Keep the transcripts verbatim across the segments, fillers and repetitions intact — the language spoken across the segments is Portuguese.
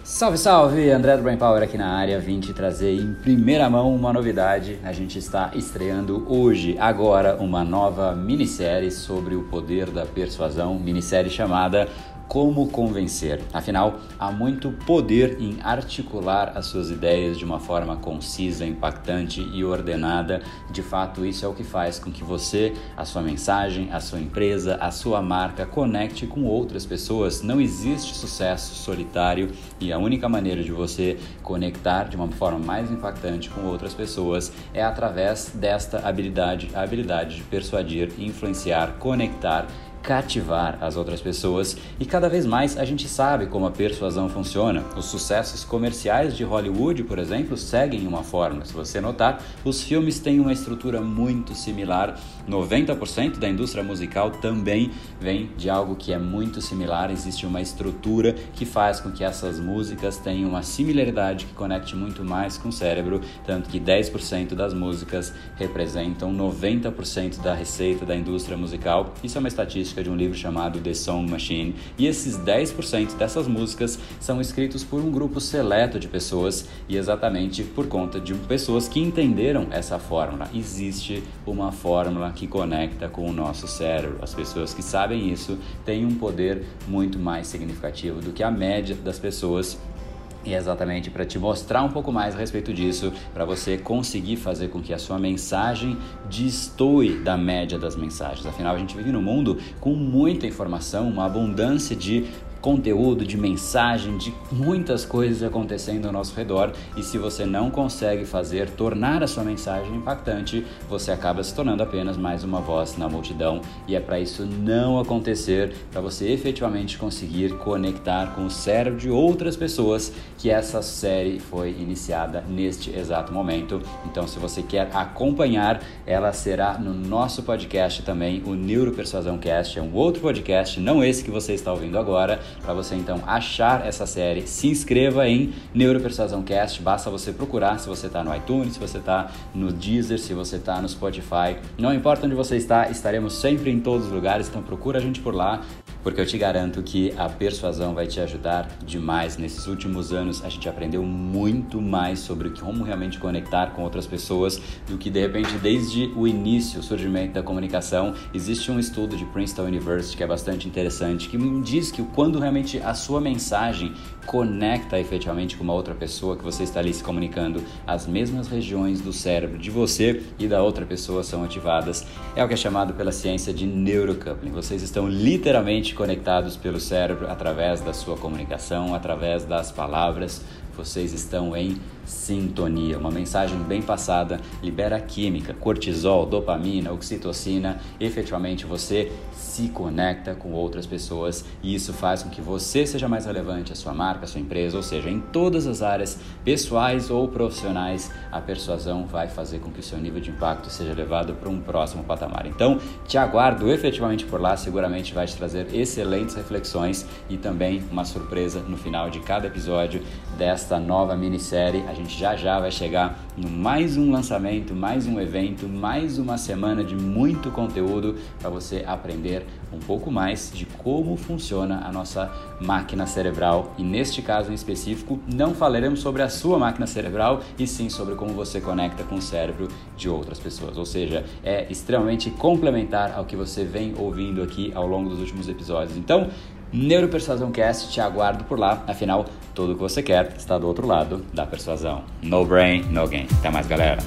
Salve, salve! André do Brain Power aqui na área, vim te trazer em primeira mão uma novidade. A gente está estreando hoje, agora, uma nova minissérie sobre o poder da persuasão, minissérie chamada Como Convencer. Afinal, há muito poder em articular as suas ideias de uma forma concisa, impactante e ordenada. De fato, isso é o que faz com que você, a sua mensagem, a sua empresa, a sua marca conecte com outras pessoas. Não existe sucesso solitário e a única maneira de você conectar de uma forma mais impactante com outras pessoas é através desta habilidade, a habilidade de persuadir, influenciar, conectar, cativar as outras pessoas. E cada vez mais a gente sabe como a persuasão funciona. Os sucessos comerciais de Hollywood, por exemplo, seguem uma fórmula. Se você notar, os filmes têm uma estrutura muito similar. noventa por cento da indústria musical também vem de algo que é muito similar. Existe uma estrutura que faz com que essas músicas tenham uma similaridade que conecte muito mais com o cérebro, tanto que dez por cento das músicas representam noventa por cento da receita da indústria musical. Isso é uma estatística de um livro chamado The Song Machine, e esses dez por cento dessas músicas são escritos por um grupo seleto de pessoas, e exatamente por conta de pessoas que entenderam essa fórmula. Existe uma fórmula que conecta com o nosso cérebro. As pessoas que sabem isso têm um poder muito mais significativo do que a média das pessoas. E é exatamente para te mostrar um pouco mais a respeito disso, para você conseguir fazer com que a sua mensagem destoe da média das mensagens. Afinal, a gente vive num mundo com muita informação, uma abundância de conteúdo, de mensagem, de muitas coisas acontecendo ao nosso redor, e se você não consegue fazer, tornar a sua mensagem impactante, você acaba se tornando apenas mais uma voz na multidão. E é para isso não acontecer, para você efetivamente conseguir conectar com o cérebro de outras pessoas, que essa série foi iniciada neste exato momento. Então, se você quer acompanhar, ela será no nosso podcast também, o Neuropersuasão Cast. É um outro podcast, não esse que você está ouvindo agora. Para você então achar essa série, se inscreva em Neuropersuasão Cast. Basta você procurar, se você está no iTunes, se você está no Deezer, se você está no Spotify. Não importa onde você está, estaremos sempre em todos os lugares, então procura a gente por lá, porque eu te garanto que a persuasão vai te ajudar demais. Nesses últimos anos a gente aprendeu muito mais sobre como realmente conectar com outras pessoas do que de repente desde o início, o surgimento da comunicação. Existe um estudo de Princeton University que é bastante interessante, que diz que quando realmente a sua mensagem conecta efetivamente com uma outra pessoa, que você está ali se comunicando, as mesmas regiões do cérebro de você e da outra pessoa são ativadas. É o que é chamado pela ciência de neurocoupling. Vocês estão literalmente conectados pelo cérebro através da sua comunicação, através das palavras. Vocês estão em sintonia. Uma mensagem bem passada libera química, cortisol, dopamina, oxitocina. Efetivamente você se conecta com outras pessoas e isso faz com que você seja mais relevante, a sua marca, a sua empresa, ou seja, em todas as áreas, pessoais ou profissionais, a persuasão vai fazer com que o seu nível de impacto seja levado para um próximo patamar. Então, te aguardo efetivamente por lá, seguramente vai te trazer excelentes reflexões e também uma surpresa no final de cada episódio desta nova minissérie. A gente já já vai chegar no mais um lançamento, mais um evento, mais uma semana de muito conteúdo para você aprender um pouco mais de como funciona a nossa máquina cerebral. E neste caso em específico, não falaremos sobre a sua máquina cerebral, e sim sobre como você conecta com o cérebro de outras pessoas. Ou seja, é extremamente complementar ao que você vem ouvindo aqui ao longo dos últimos episódios. Então, Neuropersuasão Cast, te aguardo por lá. Afinal, tudo o que você quer está do outro lado da persuasão. No brain, no gain. Até mais, galera.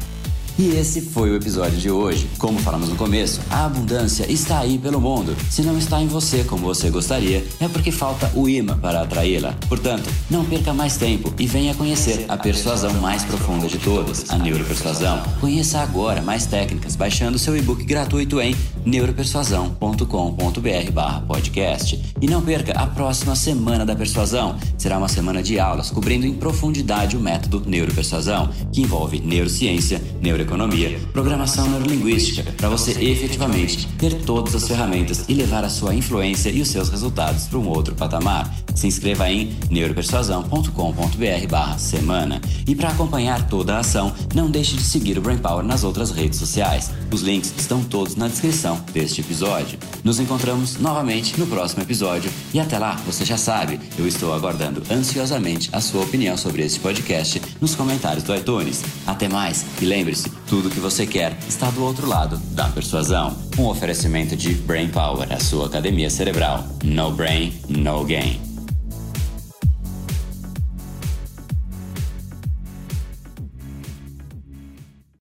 E esse foi o episódio de hoje. Como falamos no começo, a abundância está aí pelo mundo. Se não está em você como você gostaria, é porque falta o imã para atraí-la. Portanto, não perca mais tempo e venha conhecer a persuasão mais profunda de todas, a neuropersuasão. Conheça agora mais técnicas baixando seu e-book gratuito em neuropersuasão ponto com ponto br barra podcast. E não perca a próxima Semana da Persuasão. Será uma semana de aulas cobrindo em profundidade o método Neuropersuasão, que envolve neurociência, neuroeconomia, programação neurolinguística, para você efetivamente ter todas as ferramentas e levar a sua influência e os seus resultados para um outro patamar. Se inscreva em neuropersuasão ponto com ponto br barra semana. E para acompanhar toda a ação, não deixe de seguir o Brain Power nas outras redes sociais. Os links estão todos na descrição descrição deste episódio. Nos encontramos novamente no próximo episódio e até lá, você já sabe, eu estou aguardando ansiosamente a sua opinião sobre este podcast nos comentários do iTunes. Até mais e lembre-se, tudo que você quer está do outro lado da persuasão. Um oferecimento de Brain Power, a sua academia cerebral. No brain, no gain.